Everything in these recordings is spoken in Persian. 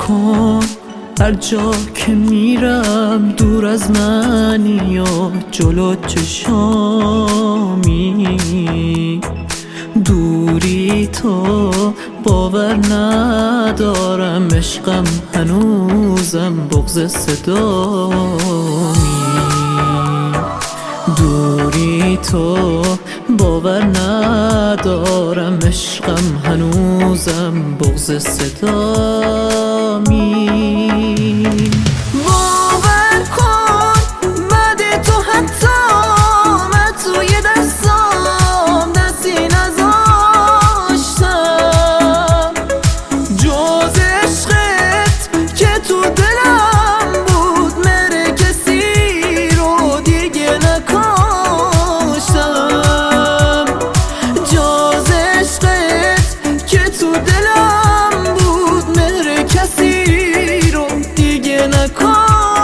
کن هر جا که میرم دور از منی یا جلو چشامی. دوری تو باور ندارم، عشقم هنوزم بغض صدامی. دوری تو باور ندارم، عشقم هنوزم بغض صدامی. باور کن بعد تو حتی من توی دستام دستی نذاشتم جز عشقت که تو دلم بود، مهر کسی رو دیگه نکاشتم. جز عشقت که تو دلم بود، مهر کسی رو دیگه نکاشتم.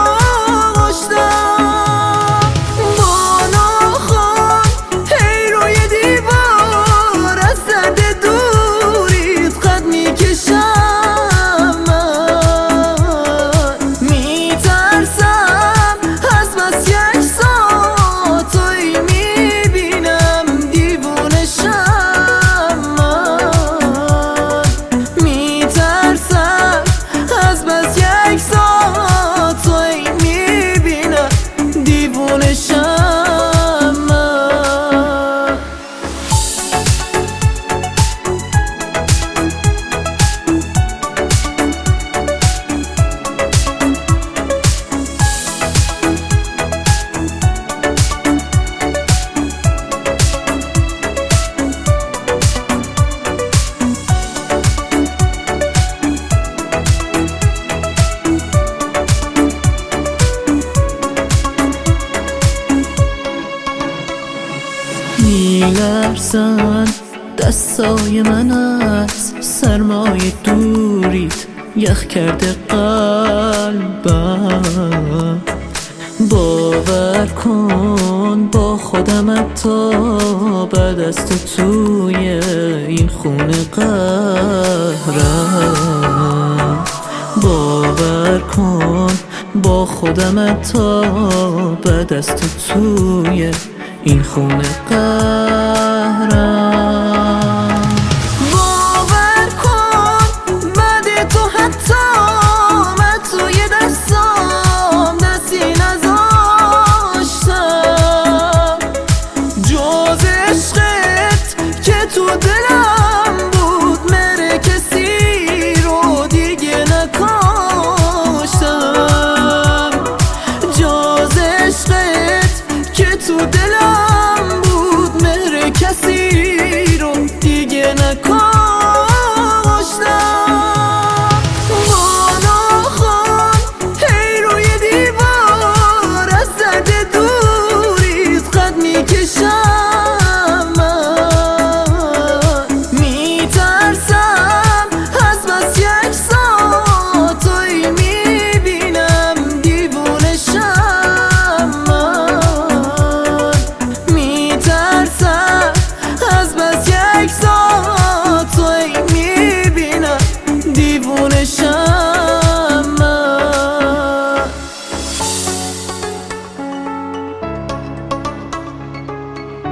میلرزن دستای من از سرمای دوریت، یخ کرده قلبم. باور کن با خودم حتی بعد از تو توی این خونه قهرم. باور کن با خودم حتی بعد از تو توی این خونه قهرم. باور کن بعد تو حتی من توی دستام دستی نذاشتم جز عشقت که تو دلم بود، مهر کسی رو دیگه نکاشتم. جز عشقت که تو دلم بود، مهر کسی رو دیگه نکاشتم. بالا خوان هی روی دیوار از درد دوریت قد میکشم. من میترسم از بس یک ساعت توی میبینم دیوونشم. از بس یک ساعت توی میبینم دیوونشم.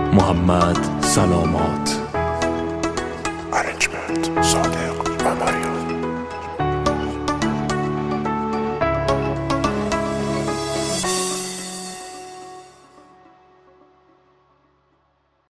محمد سلامات، ارنجمنت صادق و ماریو.